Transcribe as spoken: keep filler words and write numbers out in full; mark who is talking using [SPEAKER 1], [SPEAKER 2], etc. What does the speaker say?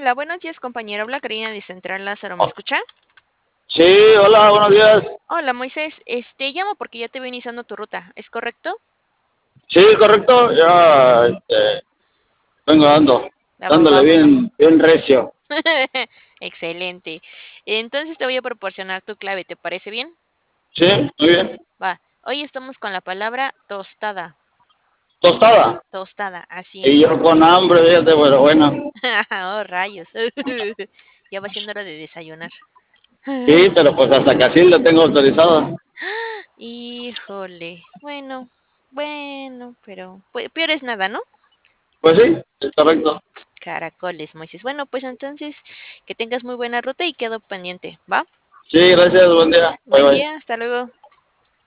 [SPEAKER 1] Hola, buenos días, compañero. Habla Karina de Central Lázaro. ¿Me
[SPEAKER 2] Oh,
[SPEAKER 1] escucha?
[SPEAKER 2] sí, hola, buenos días.
[SPEAKER 1] Hola, Moisés. Este, llamo porque ya te voy iniciando tu ruta. ¿Es correcto?
[SPEAKER 2] Sí, correcto, ya este, vengo dando,
[SPEAKER 1] Vamos,
[SPEAKER 2] dándole
[SPEAKER 1] vámonos.
[SPEAKER 2] bien, bien recio.
[SPEAKER 1] Excelente. Entonces te voy a proporcionar tu clave. ¿Te parece bien?
[SPEAKER 2] Sí, muy bien.
[SPEAKER 1] Va. Hoy estamos con la palabra tostada.
[SPEAKER 2] Tostada.
[SPEAKER 1] Tostada, así
[SPEAKER 2] Y
[SPEAKER 1] es.
[SPEAKER 2] yo con hambre, fíjate, pero bueno.
[SPEAKER 1] Oh, rayos. Ya va siendo hora de desayunar.
[SPEAKER 2] Sí, pero pues hasta que así lo tengo autorizado.
[SPEAKER 1] Híjole. Bueno, bueno, pero pues, peor es nada, ¿no?
[SPEAKER 2] Pues sí, es correcto.
[SPEAKER 1] Caracoles, Moisés. Bueno, pues entonces que tengas muy buena ruta y quedo pendiente, ¿va?
[SPEAKER 2] Sí, gracias, buen día. Bye
[SPEAKER 1] Buen
[SPEAKER 2] bye.
[SPEAKER 1] día, hasta luego.